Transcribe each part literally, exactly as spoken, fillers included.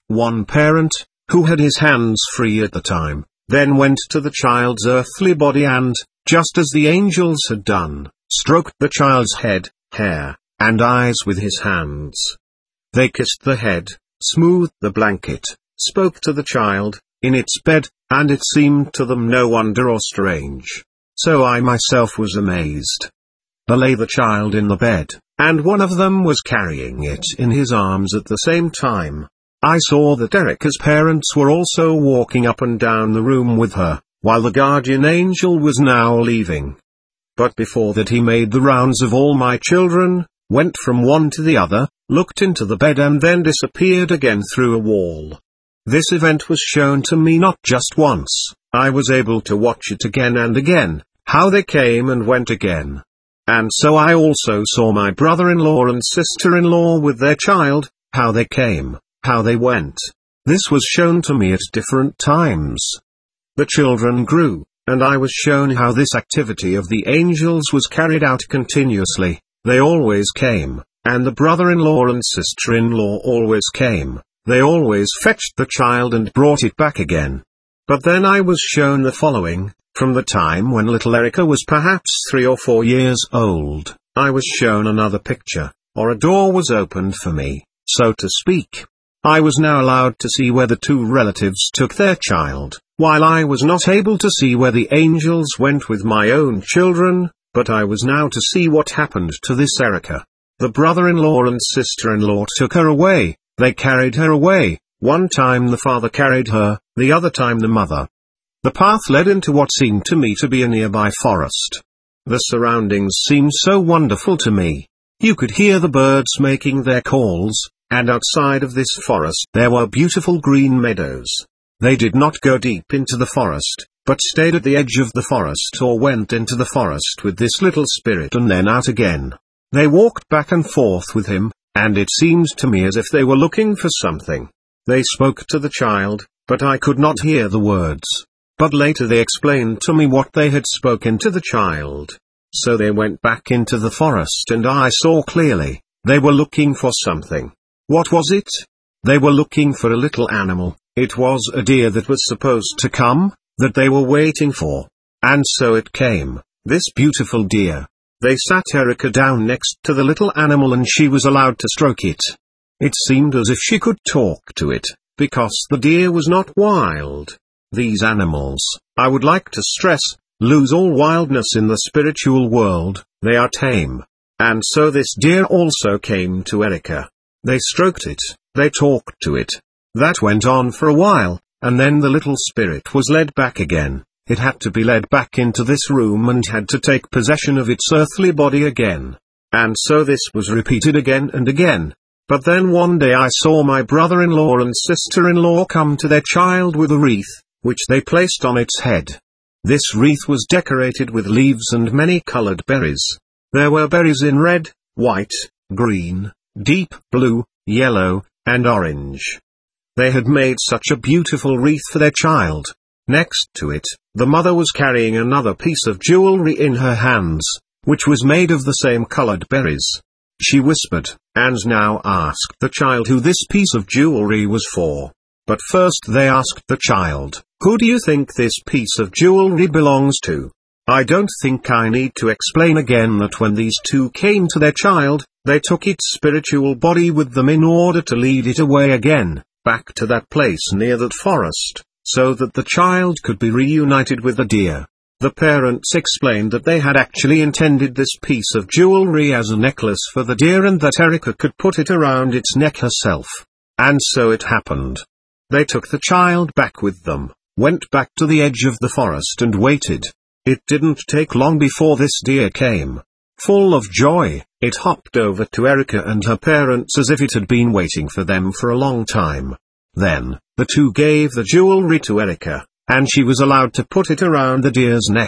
One parent, who had his hands free at the time, then went to the child's earthly body and, just as the angels had done, stroked the child's head, hair, and eyes with his hands. They kissed the head, smoothed the blanket, spoke to the child, in its bed, and it seemed to them no wonder or strange. So I myself was amazed. There lay the child in the bed, and one of them was carrying it in his arms at the same time. I saw that Erica's parents were also walking up and down the room with her, while the guardian angel was now leaving. But before that he made the rounds of all my children, went from one to the other, looked into the bed and then disappeared again through a wall. This event was shown to me not just once, I was able to watch it again and again, how they came and went again. And so I also saw my brother-in-law and sister-in-law with their child, how they came, how they went. This was shown to me at different times. The children grew, and I was shown how this activity of the angels was carried out continuously. They always came, and the brother-in-law and sister-in-law always came. They always fetched the child and brought it back again. But then I was shown the following, from the time when little Erica was perhaps three or four years old, I was shown another picture, or a door was opened for me, so to speak. I was now allowed to see where the two relatives took their child, while I was not able to see where the angels went with my own children, but I was now to see what happened to this Erica. The brother-in-law and sister-in-law took her away. They carried her away, one time the father carried her, the other time the mother. The path led into what seemed to me to be a nearby forest. The surroundings seemed so wonderful to me. You could hear the birds making their calls, and outside of this forest there were beautiful green meadows. They did not go deep into the forest, but stayed at the edge of the forest or went into the forest with this little spirit and then out again. They walked back and forth with him, and it seemed to me as if they were looking for something. They spoke to the child, but I could not hear the words. But later they explained to me what they had spoken to the child. So they went back into the forest and I saw clearly, they were looking for something. What was it? They were looking for a little animal. It was a deer that was supposed to come, that they were waiting for. And so it came, this beautiful deer. They sat Erica down next to the little animal and she was allowed to stroke it. It seemed as if she could talk to it, because the deer was not wild. These animals, I would like to stress, lose all wildness in the spiritual world, they are tame. And so this deer also came to Erica. They stroked it, they talked to it. That went on for a while, and then the little spirit was led back again. It had to be led back into this room and had to take possession of its earthly body again. And so this was repeated again and again. But then one day I saw my brother-in-law and sister-in-law come to their child with a wreath, which they placed on its head. This wreath was decorated with leaves and many-colored berries. There were berries in red, white, green, deep blue, yellow, and orange. They had made such a beautiful wreath for their child. Next to it, the mother was carrying another piece of jewelry in her hands, which was made of the same colored berries. She whispered, and now asked the child who this piece of jewelry was for. But first they asked the child, "Who do you think this piece of jewelry belongs to?" I don't think I need to explain again that when these two came to their child, they took its spiritual body with them in order to lead it away again, back to that place near that forest, so that the child could be reunited with the deer. The parents explained that they had actually intended this piece of jewelry as a necklace for the deer and that Erica could put it around its neck herself. And so it happened. They took the child back with them, went back to the edge of the forest and waited. It didn't take long before this deer came. Full of joy, it hopped over to Erica and her parents as if it had been waiting for them for a long time. Then, the two gave the jewelry to Erica, and she was allowed to put it around the deer's neck.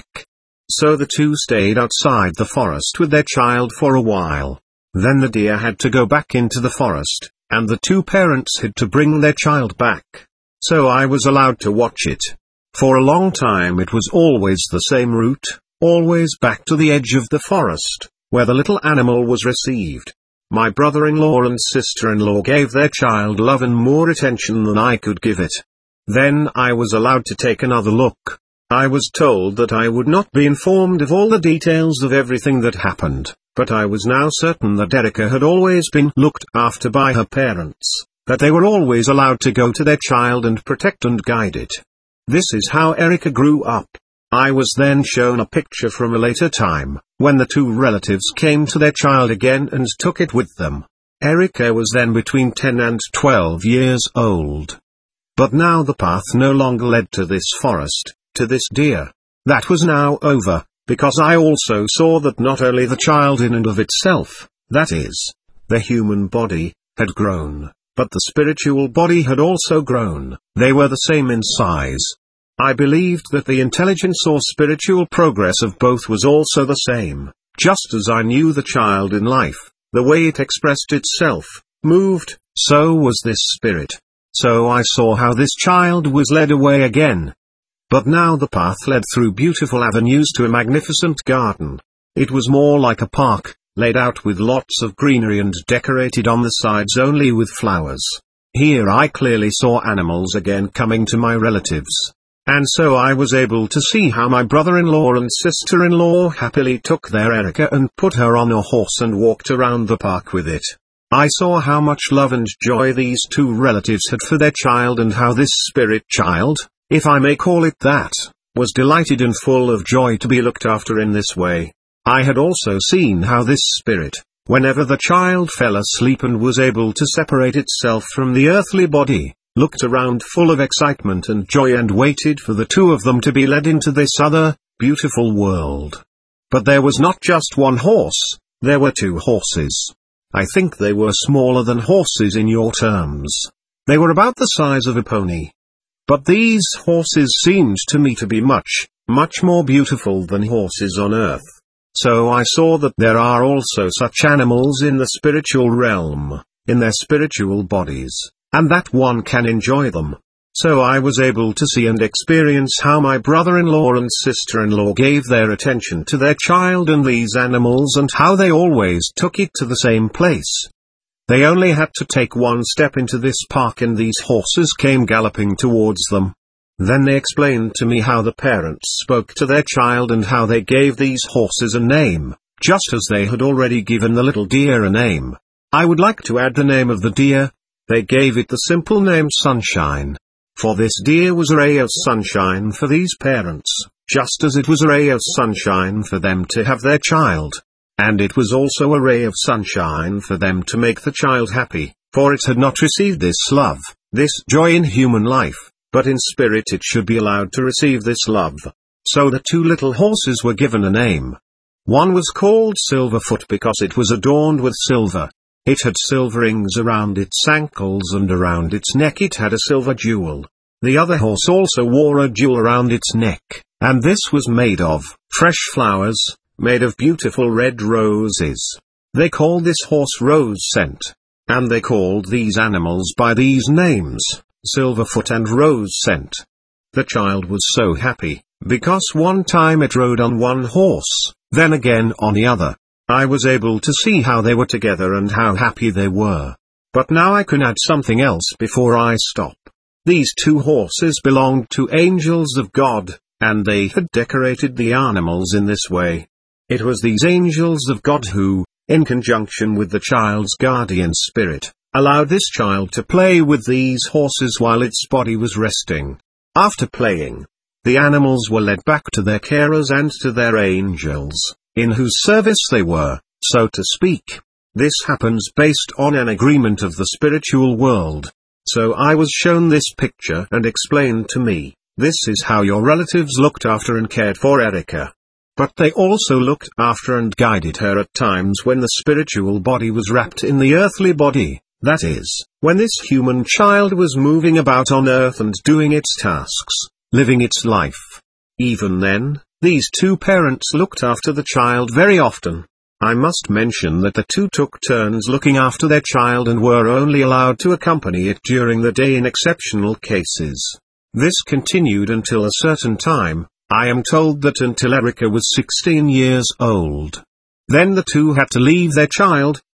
So the two stayed outside the forest with their child for a while. Then the deer had to go back into the forest, and the two parents had to bring their child back. So I was allowed to watch it. For a long time it was always the same route, always back to the edge of the forest, where the little animal was received. my brother-in-law and sister-in-law gave their child love and more attention than I could give it. Then I was allowed to take another look. I was told that I would not be informed of all the details of everything that happened, but I was now certain that Erica had always been looked after by her parents, that they were always allowed to go to their child and protect and guide it. This is how Erica grew up. I was then shown a picture from a later time, when the two relatives came to their child again and took it with them. Erica was then between ten and twelve years old. But now the path no longer led to this forest, to this deer. That was now over, because I also saw that not only the child in and of itself, that is, the human body, had grown, but the spiritual body had also grown. They were the same in size. I believed that the intelligence or spiritual progress of both was also the same, just as I knew the child in life, the way it expressed itself, moved, so was this spirit. So I saw how this child was led away again. But now the path led through beautiful avenues to a magnificent garden. It was more like a park, laid out with lots of greenery and decorated on the sides only with flowers. Here I clearly saw animals again coming to my relatives. And so I was able to see how my brother-in-law and sister-in-law happily took their Erica and put her on a horse and walked around the park with it. I saw how much love and joy these two relatives had for their child and how this spirit child, if I may call it that, was delighted and full of joy to be looked after in this way. I had also seen how this spirit, whenever the child fell asleep and was able to separate itself from the earthly body, looked around full of excitement and joy and waited for the two of them to be led into this other, beautiful world. But there was not just one horse, there were two horses. I think they were smaller than horses in your terms. They were about the size of a pony. But these horses seemed to me to be much, much more beautiful than horses on earth. So I saw that there are also such animals in the spiritual realm, in their spiritual bodies, and that one can enjoy them. So I was able to see and experience how my brother-in-law and sister-in-law gave their attention to their child and these animals and how they always took it to the same place. They only had to take one step into this park and these horses came galloping towards them. Then they explained to me how the parents spoke to their child and how they gave these horses a name, just as they had already given the little deer a name. I would like to add the name of the deer. They gave it the simple name Sunshine. For this deer was a ray of sunshine for these parents, just as it was a ray of sunshine for them to have their child. And it was also a ray of sunshine for them to make the child happy, for it had not received this love, this joy in human life, but in spirit it should be allowed to receive this love. So the two little horses were given a name. One was called Silverfoot because it was adorned with silver. It had silver rings around its ankles and around its neck it had a silver jewel. The other horse also wore a jewel around its neck, and this was made of fresh flowers, made of beautiful red roses. They called this horse Rose Scent. And they called these animals by these names, Silverfoot and Rose Scent. The child was so happy, because one time it rode on one horse, then again on the other. I was able to see how they were together and how happy they were. But now I can add something else before I stop. These two horses belonged to angels of God, and they had decorated the animals in this way. It was these angels of God who, in conjunction with the child's guardian spirit, allowed this child to play with these horses while its body was resting. After playing, the animals were led back to their carers and to their angels, in whose service they were, so to speak. This happens based on an agreement of the spiritual world. So I was shown this picture and explained to me, this is how your relatives looked after and cared for Erica. But they also looked after and guided her at times when the spiritual body was wrapped in the earthly body, that is, when this human child was moving about on earth and doing its tasks, living its life. Even then, these two parents looked after the child very often. I must mention that the two took turns looking after their child and were only allowed to accompany it during the day in exceptional cases. This continued until a certain time. I am told that until Erica was sixteen years old. Then the two had to leave their child,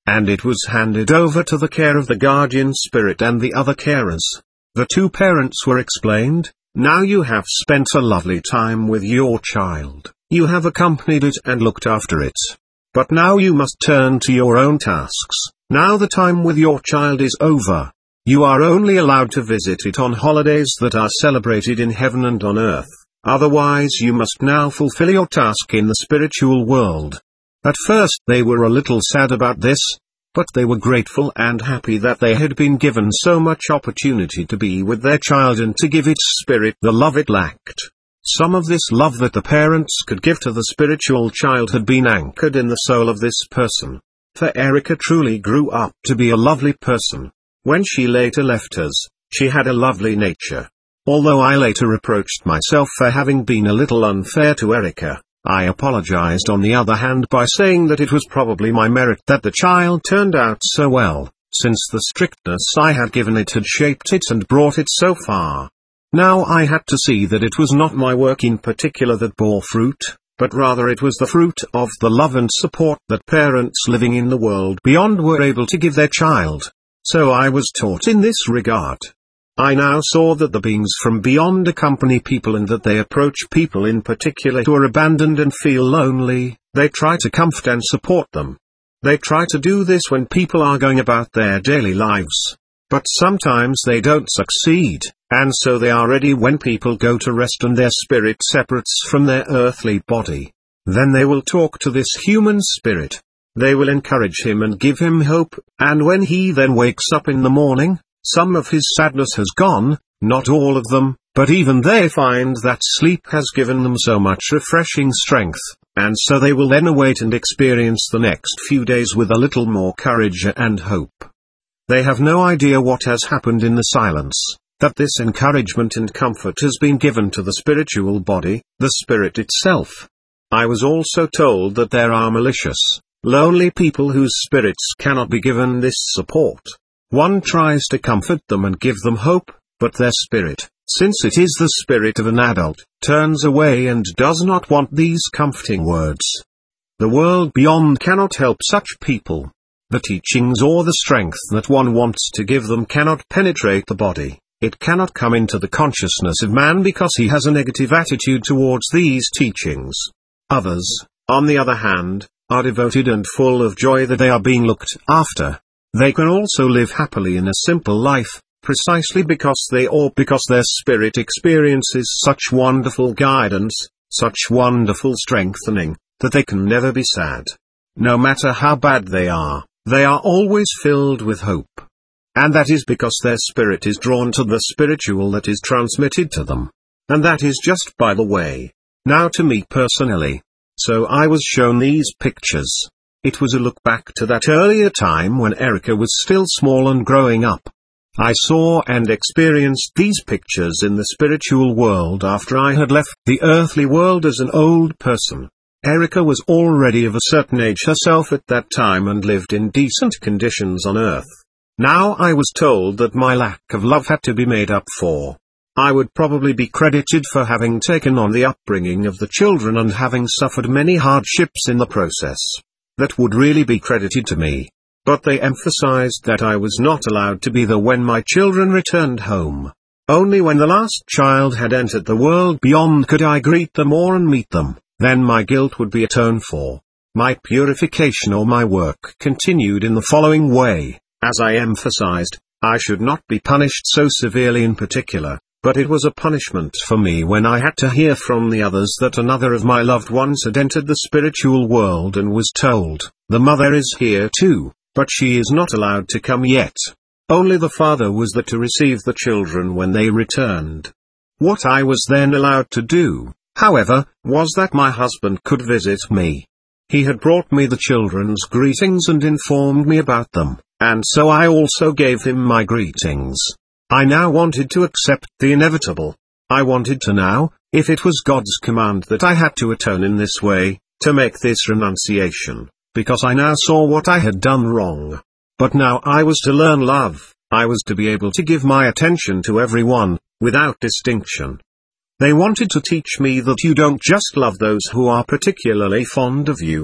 and it was handed over to the care of the guardian spirit and the other carers. The two parents were explained, "Now you have spent a lovely time with your child, you have accompanied it and looked after it. But now you must turn to your own tasks. Now the time with your child is over. You are only allowed to visit it on holidays that are celebrated in heaven and on earth. Otherwise you must now fulfill your task in the spiritual world." At first they were a little sad about this, but they were grateful and happy that they had been given so much opportunity to be with their child and to give its spirit the love it lacked. Some of this love that the parents could give to the spiritual child had been anchored in the soul of this person. For Erica truly grew up to be a lovely person. When she later left us, she had a lovely nature. Although I later reproached myself for having been a little unfair to Erica, I apologized on the other hand by saying that it was probably my merit that the child turned out so well, since the strictness I had given it had shaped it and brought it so far. Now I had to see that it was not my work in particular that bore fruit, but rather it was the fruit of the love and support that parents living in the world beyond were able to give their child. So I was taught in this regard. I now saw that the beings from beyond accompany people and that they approach people in particular who are abandoned and feel lonely. They try to comfort and support them. They try to do this when people are going about their daily lives. But sometimes they don't succeed, and so they are ready when people go to rest and their spirit separates from their earthly body. Then they will talk to this human spirit. They will encourage him and give him hope, and when he then wakes up in the morning, some of his sadness has gone, not all of them, but even they find that sleep has given them so much refreshing strength, and so they will then await and experience the next few days with a little more courage and hope. They have no idea what has happened in the silence, that this encouragement and comfort has been given to the spiritual body, the spirit itself. I was also told that there are malicious, lonely people whose spirits cannot be given this support. One tries to comfort them and give them hope, but their spirit, since it is the spirit of an adult, turns away and does not want these comforting words. The world beyond cannot help such people. The teachings or the strength that one wants to give them cannot penetrate the body. It cannot come into the consciousness of man because he has a negative attitude towards these teachings. Others, on the other hand, are devoted and full of joy that they are being looked after. They can also live happily in a simple life, precisely because they or because their spirit experiences such wonderful guidance, such wonderful strengthening, that they can never be sad. No matter how bad they are, they are always filled with hope. And that is because their spirit is drawn to the spiritual that is transmitted to them. And that is just by the way. Now to me personally. So I was shown these pictures. It was a look back to that earlier time when Erica was still small and growing up. I saw and experienced these pictures in the spiritual world after I had left the earthly world as an old person. Erica was already of a certain age herself at that time and lived in decent conditions on earth. Now I was told that my lack of love had to be made up for. I would probably be credited for having taken on the upbringing of the children and having suffered many hardships in the process. That would really be credited to me. But they emphasized that I was not allowed to be there when my children returned home. Only when the last child had entered the world beyond could I greet them or and meet them, then my guilt would be atoned for. My purification or my work continued in the following way. As I emphasized, I should not be punished so severely in particular, but it was a punishment for me when I had to hear from the others that another of my loved ones had entered the spiritual world and was told, "The mother is here too, but she is not allowed to come yet." Only the father was there to receive the children when they returned. What I was then allowed to do, however, was that my husband could visit me. He had brought me the children's greetings and informed me about them, and so I also gave him my greetings. I now wanted to accept the inevitable. I wanted to know, if it was God's command that I had to atone in this way, to make this renunciation, because I now saw what I had done wrong. But now I was to learn love, I was to be able to give my attention to everyone, without distinction. They wanted to teach me that you don't just love those who are particularly fond of you,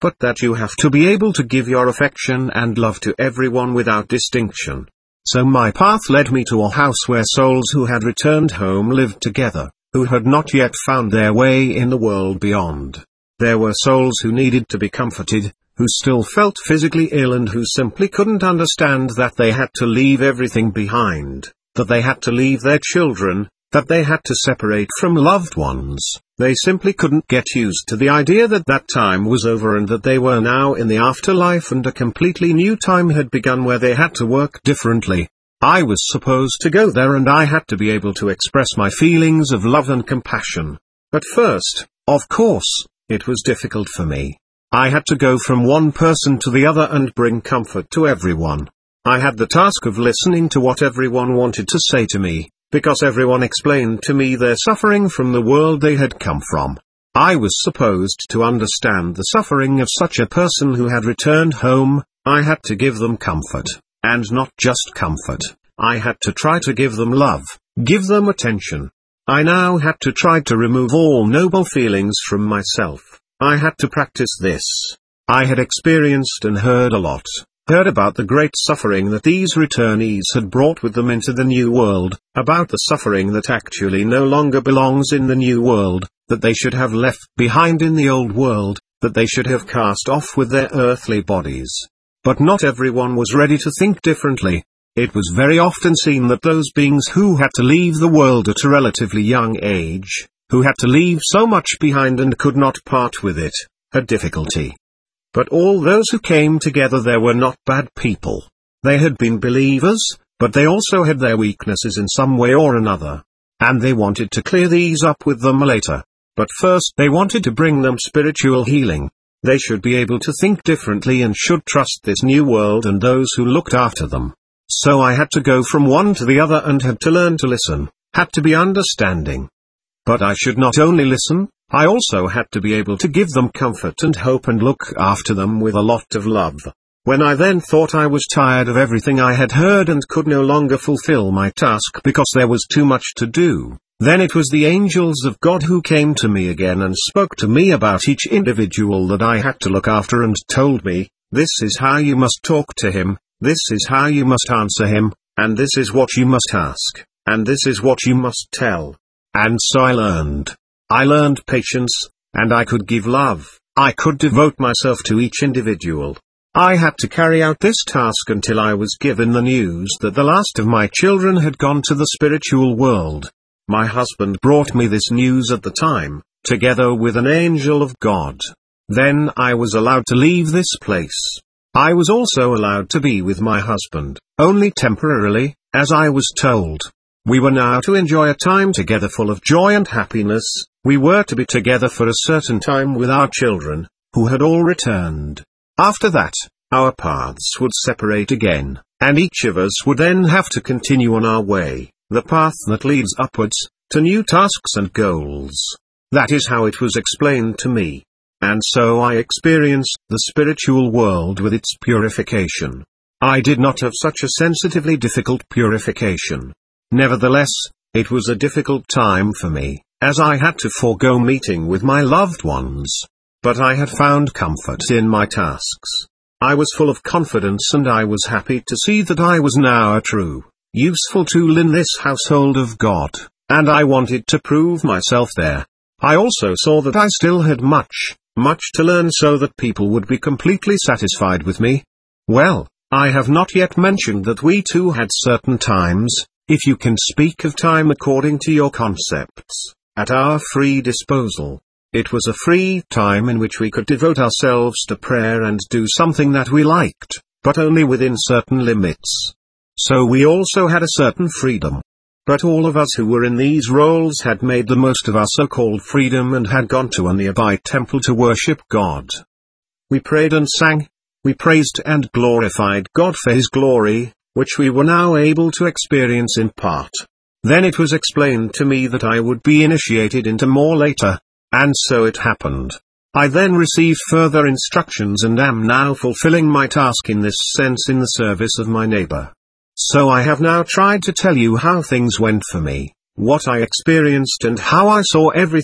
but that you have to be able to give your affection and love to everyone without distinction. So my path led me to a house where souls who had returned home lived together, who had not yet found their way in the world beyond. There were souls who needed to be comforted, who still felt physically ill and who simply couldn't understand that they had to leave everything behind, that they had to leave their children, that they had to separate from loved ones. They simply couldn't get used to the idea that that time was over and that they were now in the afterlife and a completely new time had begun where they had to work differently. I was supposed to go there and I had to be able to express my feelings of love and compassion. At first, of course, it was difficult for me. I had to go from one person to the other and bring comfort to everyone. I had the task of listening to what everyone wanted to say to me, because everyone explained to me their suffering from the world they had come from. I was supposed to understand the suffering of such a person who had returned home. I had to give them comfort, and not just comfort. I had to try to give them love, give them attention. I now had to try to remove all noble feelings from myself. I had to practice this. I had experienced and heard a lot, heard about the great suffering that these returnees had brought with them into the new world, about the suffering that actually no longer belongs in the new world, that they should have left behind in the old world, that they should have cast off with their earthly bodies. But not everyone was ready to think differently. It was very often seen that those beings who had to leave the world at a relatively young age, who had to leave so much behind and could not part with it, had difficulty. But all those who came together there were not bad people. They had been believers, but they also had their weaknesses in some way or another. And they wanted to clear these up with them later. But first they wanted to bring them spiritual healing. They should be able to think differently and should trust this new world and those who looked after them. So I had to go from one to the other and had to learn to listen, had to be understanding. But I should not only listen, I also had to be able to give them comfort and hope and look after them with a lot of love. When I then thought I was tired of everything I had heard and could no longer fulfill my task because there was too much to do, then it was the angels of God who came to me again and spoke to me about each individual that I had to look after and told me, this is how you must talk to him, this is how you must answer him, and this is what you must ask, and this is what you must tell. And so I learned. I learned patience, and I could give love. I could devote myself to each individual. I had to carry out this task until I was given the news that the last of my children had gone to the spiritual world. My husband brought me this news at the time, together with an angel of God. Then I was allowed to leave this place. I was also allowed to be with my husband, only temporarily, as I was told. We were now to enjoy a time together full of joy and happiness. We were to be together for a certain time with our children, who had all returned. After that, our paths would separate again, and each of us would then have to continue on our way, the path that leads upwards, to new tasks and goals. That is how it was explained to me. And so I experienced the spiritual world with its purification. I did not have such a sensitively difficult purification. Nevertheless, it was a difficult time for me, as I had to forego meeting with my loved ones. But I had found comfort in my tasks. I was full of confidence and I was happy to see that I was now a true, useful tool in this household of God, and I wanted to prove myself there. I also saw that I still had much, much to learn so that people would be completely satisfied with me. Well, I have not yet mentioned that we too had certain times, if you can speak of time according to your concepts, at our free disposal. It was a free time in which we could devote ourselves to prayer and do something that we liked, but only within certain limits. So we also had a certain freedom. But all of us who were in these roles had made the most of our so-called freedom and had gone to a nearby temple to worship God. We prayed and sang. We praised and glorified God for His glory, which we were now able to experience in part. Then it was explained to me that I would be initiated into more later. And so it happened. I then received further instructions and am now fulfilling my task in this sense in the service of my neighbor. So I have now tried to tell you how things went for me, what I experienced and how I saw everything,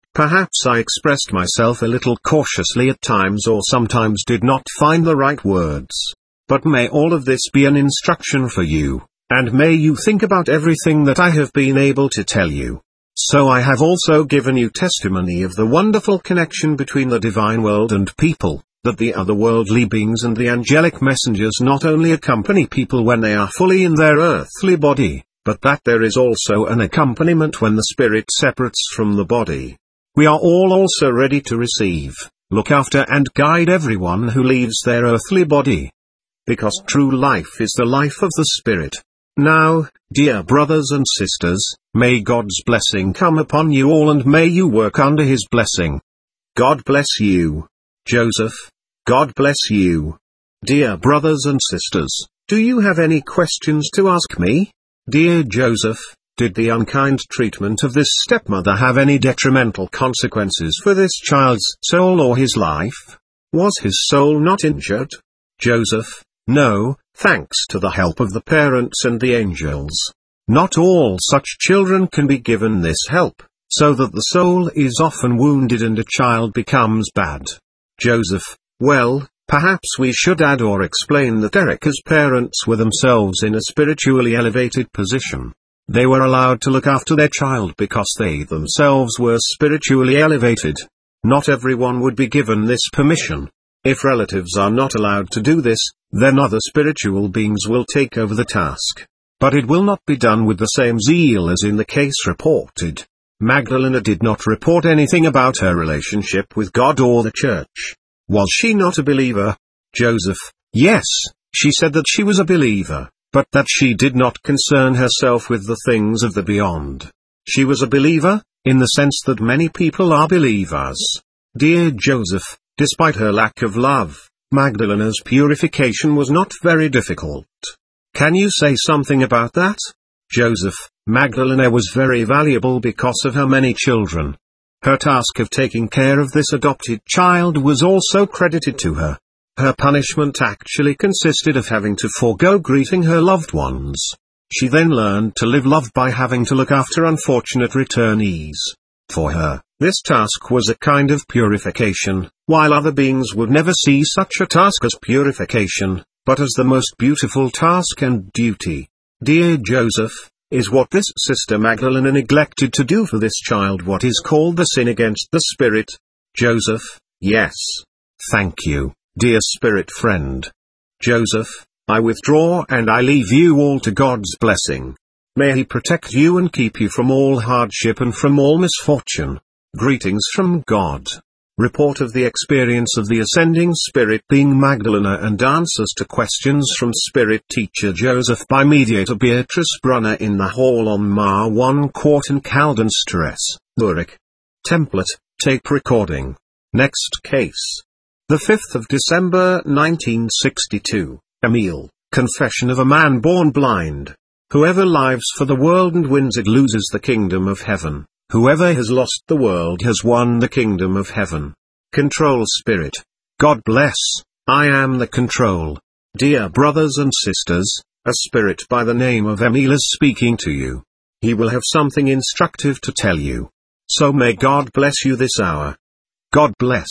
Perhaps I expressed myself a little cautiously at times or sometimes did not find the right words. But may all of this be an instruction for you, and may you think about everything that I have been able to tell you. So I have also given you testimony of the wonderful connection between the divine world and people, that the otherworldly beings and the angelic messengers not only accompany people when they are fully in their earthly body, but that there is also an accompaniment when the spirit separates from the body. We are all also ready to receive, look after and guide everyone who leaves their earthly body. Because true life is the life of the spirit. Now, dear brothers and sisters, may God's blessing come upon you all and may you work under His blessing. God bless you. Joseph. God bless you. Dear brothers and sisters, do you have any questions to ask me? Dear Joseph, did the unkind treatment of this stepmother have any detrimental consequences for this child's soul or his life? Was his soul not injured? Joseph. No, thanks to the help of the parents and the angels. Not all such children can be given this help, so that the soul is often wounded and a child becomes bad. Joseph. Well, perhaps we should add or explain that Erica's parents were themselves in a spiritually elevated position. They were allowed to look after their child because they themselves were spiritually elevated. Not everyone would be given this permission. If relatives are not allowed to do this, then other spiritual beings will take over the task. But it will not be done with the same zeal as in the case reported. Magdalena did not report anything about her relationship with God or the church. Was she not a believer? Joseph. Yes, she said that she was a believer, but that she did not concern herself with the things of the beyond. She was a believer, in the sense that many people are believers. Dear Joseph, despite her lack of love, Magdalena's purification was not very difficult. Can you say something about that? Joseph. Magdalena was very valuable because of her many children. Her task of taking care of this adopted child was also credited to her. Her punishment actually consisted of having to forego greeting her loved ones. She then learned to live love by having to look after unfortunate returnees. For her, this task was a kind of purification, while other beings would never see such a task as purification, but as the most beautiful task and duty. Dear Joseph, is what this Sister Magdalena neglected to do for this child what is called the sin against the Spirit? Joseph. Yes. Thank you, dear Spirit friend. Joseph, I withdraw and I leave you all to God's blessing. May He protect you and keep you from all hardship and from all misfortune. Greetings from God. Report of the experience of the ascending spirit being Magdalena and answers to questions from spirit teacher Joseph by mediator Beatrice Brunner in the hall on Ma one Court in Kaldenstrasse, Zurich. Template, tape recording. Next case. The fifth of December nineteen sixty-two, Emile, confession of a man born blind. Whoever lives for the world and wins it loses the kingdom of heaven. Whoever has lost the world has won the kingdom of heaven. Control spirit. God bless, I am the control. Dear brothers and sisters, a spirit by the name of Emile is speaking to you. He will have something instructive to tell you. So may God bless you this hour. God bless.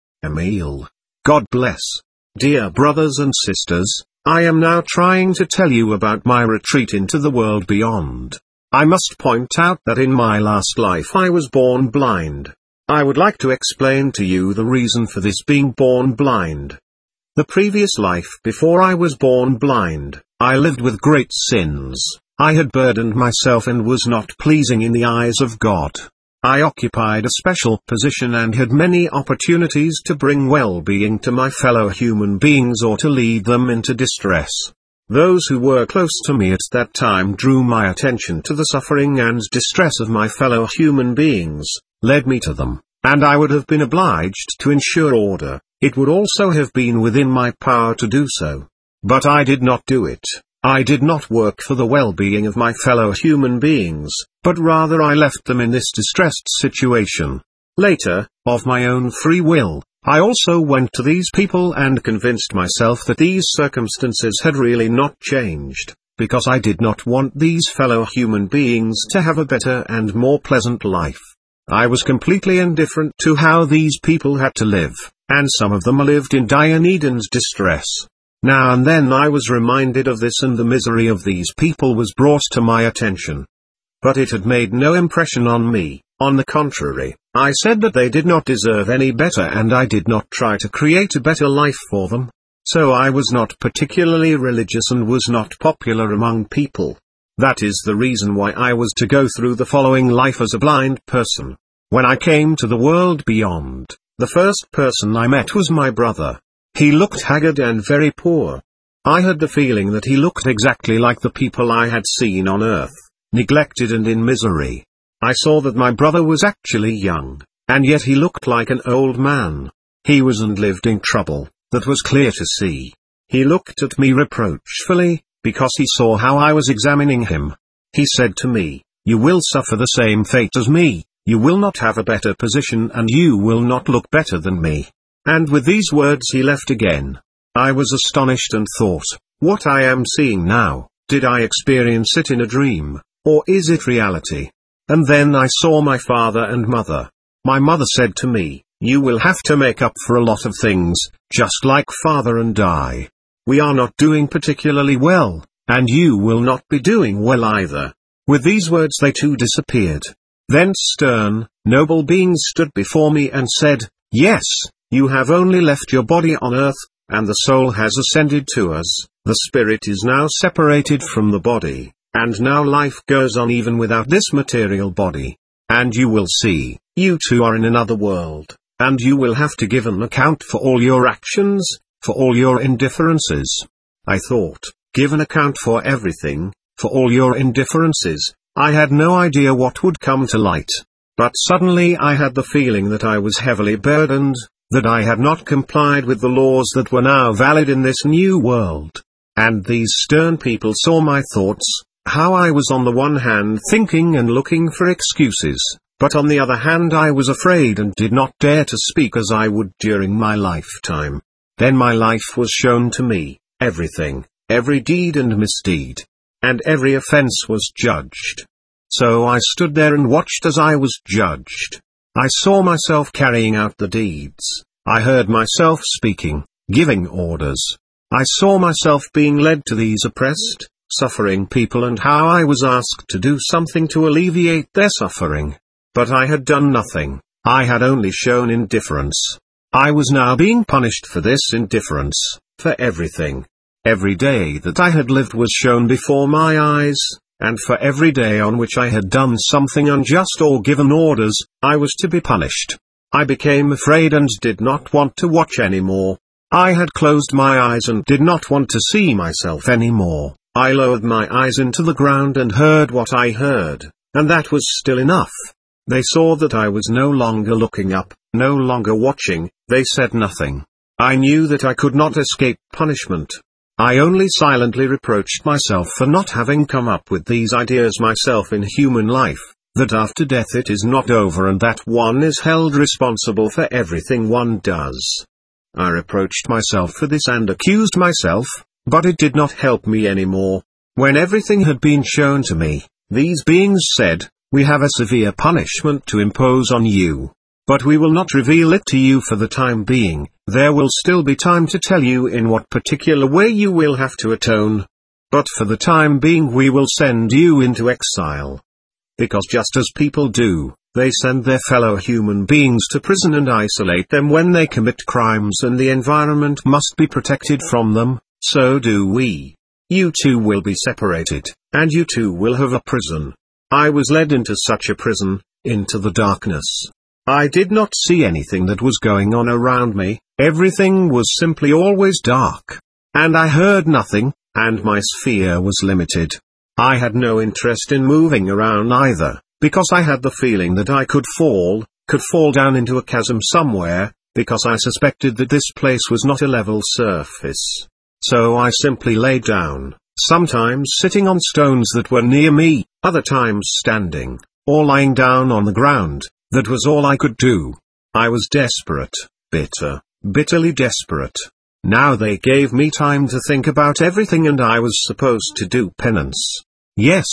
Emile. God bless. Dear brothers and sisters, I am now trying to tell you about my retreat into the world beyond. I must point out that in my last life I was born blind. I would like to explain to you the reason for this being born blind. The previous life before I was born blind, I lived with great sins. I had burdened myself and was not pleasing in the eyes of God. I occupied a special position and had many opportunities to bring well-being to my fellow human beings or to lead them into distress. Those who were close to me at that time drew my attention to the suffering and distress of my fellow human beings, led me to them, and I would have been obliged to ensure order. It would also have been within my power to do so. But I did not do it. I did not work for the well-being of my fellow human beings, but rather I left them in this distressed situation. Later, of my own free will, I also went to these people and convinced myself that these circumstances had really not changed, because I did not want these fellow human beings to have a better and more pleasant life. I was completely indifferent to how these people had to live, and some of them lived in dire need and distress. Now and then I was reminded of this, and the misery of these people was brought to my attention. But it had made no impression on me. On the contrary, I said that they did not deserve any better, and I did not try to create a better life for them. So I was not particularly religious and was not popular among people. That is the reason why I was to go through the following life as a blind person. When I came to the world beyond, the first person I met was my brother. He looked haggard and very poor. I had the feeling that he looked exactly like the people I had seen on earth, neglected and in misery. I saw that my brother was actually young, and yet he looked like an old man. He was and lived in trouble, that was clear to see. He looked at me reproachfully, because he saw how I was examining him. He said to me, "You will suffer the same fate as me, you will not have a better position, and you will not look better than me." And with these words he left again. I was astonished and thought, what I am seeing now, did I experience it in a dream, or is it reality? And then I saw my father and mother. My mother said to me, "You will have to make up for a lot of things, just like father and I. We are not doing particularly well, and you will not be doing well either." With these words they too disappeared. Then stern, noble beings stood before me and said, "Yes, you have only left your body on earth, and the soul has ascended to us. The spirit is now separated from the body, and now life goes on even without this material body. And you will see, you too are in another world, and you will have to give an account for all your actions, for all your indifferences." I thought, give an account for everything, for all your indifferences. I had no idea what would come to light. But suddenly I had the feeling that I was heavily burdened, that I had not complied with the laws that were now valid in this new world. And these stern people saw my thoughts, how I was on the one hand thinking and looking for excuses, but on the other hand I was afraid and did not dare to speak as I would during my lifetime. Then my life was shown to me, everything, every deed and misdeed. And every offense was judged. So I stood there and watched as I was judged. I saw myself carrying out the deeds. I heard myself speaking, giving orders. I saw myself being led to these oppressed, suffering people, and how I was asked to do something to alleviate their suffering. But I had done nothing. I had only shown indifference. I was now being punished for this indifference, for everything. Every day that I had lived was shown before my eyes, and for every day on which I had done something unjust or given orders, I was to be punished. I became afraid and did not want to watch any more. I had closed my eyes and did not want to see myself any more. I lowered my eyes into the ground and heard what I heard, and that was still enough. They saw that I was no longer looking up, no longer watching. They said nothing. I knew that I could not escape punishment. I only silently reproached myself for not having come up with these ideas myself in human life, that after death it is not over and that one is held responsible for everything one does. I reproached myself for this and accused myself, but it did not help me anymore. When everything had been shown to me, these beings said, "We have a severe punishment to impose on you. But we will not reveal it to you for the time being. There will still be time to tell you in what particular way you will have to atone. But for the time being we will send you into exile." Because just as people do, they send their fellow human beings to prison and isolate them when they commit crimes, and the environment must be protected from them, so do we. You too will be separated, and you too will have a prison. I was led into such a prison, into the darkness. I did not see anything that was going on around me, everything was simply always dark. And I heard nothing, and my sphere was limited. I had no interest in moving around either, because I had the feeling that I could fall, could fall down into a chasm somewhere, because I suspected that this place was not a level surface. So I simply lay down, sometimes sitting on stones that were near me, other times standing, or lying down on the ground. That was all I could do. I was desperate, bitter, bitterly desperate. Now they gave me time to think about everything, and I was supposed to do penance. Yes,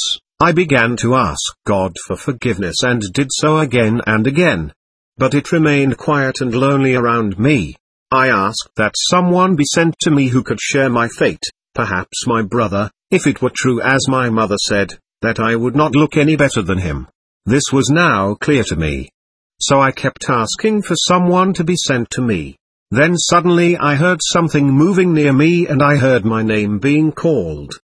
I began to ask God for forgiveness and did so again and again. But it remained quiet and lonely around me. I asked that someone be sent to me who could share my fate, perhaps my brother, if it were true as my mother said, that I would not look any better than him. This was now clear to me. So I kept asking for someone to be sent to me. Then suddenly I heard something moving near me and I heard my name being called.